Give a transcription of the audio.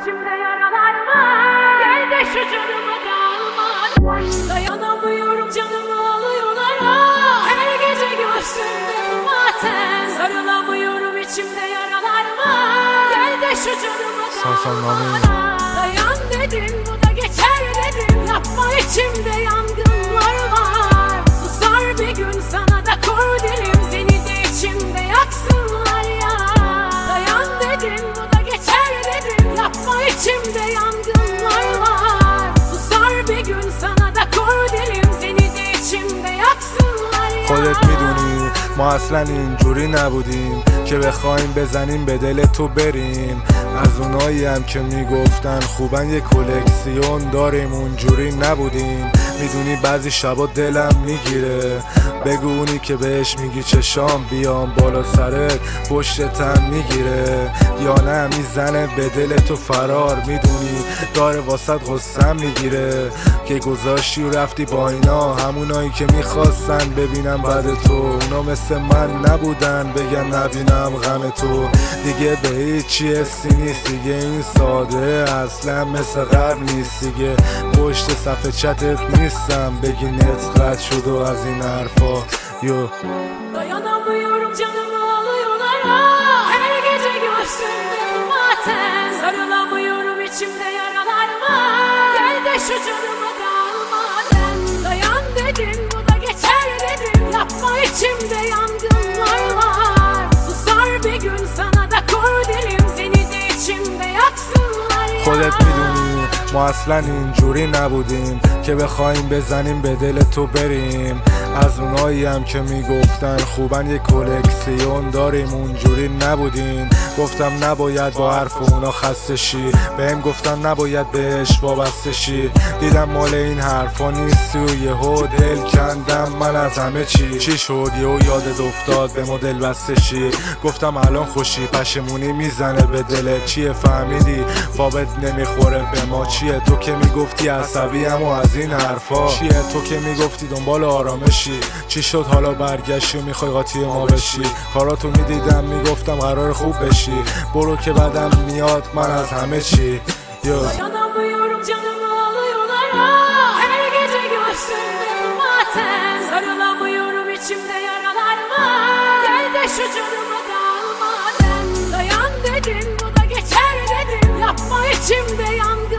içimde yaralar var. Gel de şu canımı dalma. Dayanamıyorum, canımı alıyorlar. Her gece göğsümde matem. Sarılamıyorum, içimde yaralar var. Gel de şu canımı dalma. Dayan dedim, bu da geçer dedim. Yapma, içimde yangınlar var. Susar bir gün, sana da kor dilim. Seni de içimde yaksınlar ya. Dayan dedim, bu da geçer dedim. Yapma, içimde yangınlar var. Susar bir gün, sana da kor dilim. Seni de içimde yaksınlar ya. خودت میدونی ما اصلا اینجوری نبودیم که بخوایم بزنیم به دل تو بریم. از اونایی هم که میگفتن خوبن یه کلکسیون داریم، اونجوری نبودیم. میدونی بعضی شبا دلم میگیره، بگو اونی که بهش میگی چشام بیام بالا سرت پشتتم میگیره یا نه میزنه به دل تو فرار. میدونی داره واسط غصم میگیره که گذاشتی و رفتی با اینا، همونایی که میخواستن ببینم بعد تو. اونا مثل من نبودن بگن نبینم غم تو. دیگه به هیچی حسی نیست دیگه، این ساده اصلا مثل قبل نیست دیگه. پشت صفحه چتت نیستم بگی نت قطع شد و از این حرفا. Dayanamıyorum, canımı alıyorlar. Her gece göğsümde matem. Sarılamıyorum, içimde yaralar var. Gel de şu canımı dalma. Dayan dedim, bu da geçer dedim. Yapma, içimde yangınlar var. Susar bir gün, sana da kor dilim. Seni de içimde yaksınlar ya. خودت میدونی ما اصلا اینجوری نبودیم که بخوایم بزنیم به دل تو بریم. از اونایی هم که میگفتن خوبن یه کلکسیون داریم، اونجوری نبودیم. گفتم نباید با حرف اونا خسته شی، بهم گفتن نباید بهش وابسته شی. دیدم مال این حرفا نیستی و یهو دل کندم من از همه چی شد یهو یادت افتاد به مدل بسته شی. گفتم الان خوشی، پشمونی میزنه به دلت. چیه فهمیدی خوابت نمیخوره به ما؟ چیه تو که میگفتی عصبیم و از این حرفا؟ چیه تو که میگفتی دنبال آرامشی؟ چی شد حالا برگشتی و میخوای قاطی ما بشی؟ کاراتو میدیدم میگفتم قرار خوب بشی، برو که بعدم میاد من از همه چی. Dayanamıyorum, canımı alıyorlar. Her gece göğsümde matem. Sarılamıyorum, içimde yaralar var. Gel de şu canımı dalma. Dayan dedim, bu da geçer dedim. Yapma, içimde yangın